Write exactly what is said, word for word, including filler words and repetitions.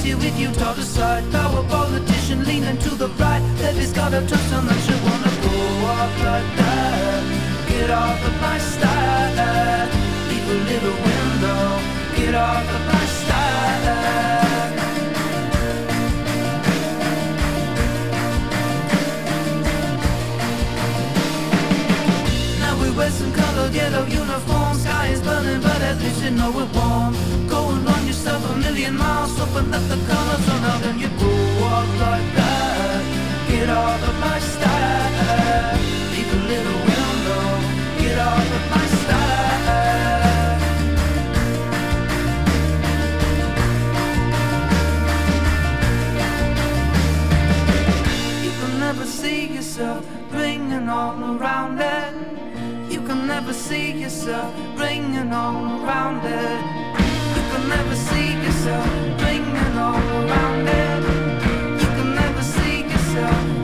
you if you talk aside. Power politician leaning to the right. Levy's got a trust on that you wanna go off like that. Get off of my style. Leave a little window. Get off of my style. Now we wear some colored yellow uniforms. Sky is burning, but at least you know we're warm. Go and run yourself a million miles. Open up the colors on out and you go walk like that. Get off of my style. Leave a little window. Get off of my style. You can never see yourself bringing all around it. You can never see yourself bringing all around it. You can never see yourself bringing all around it. You can never see yourself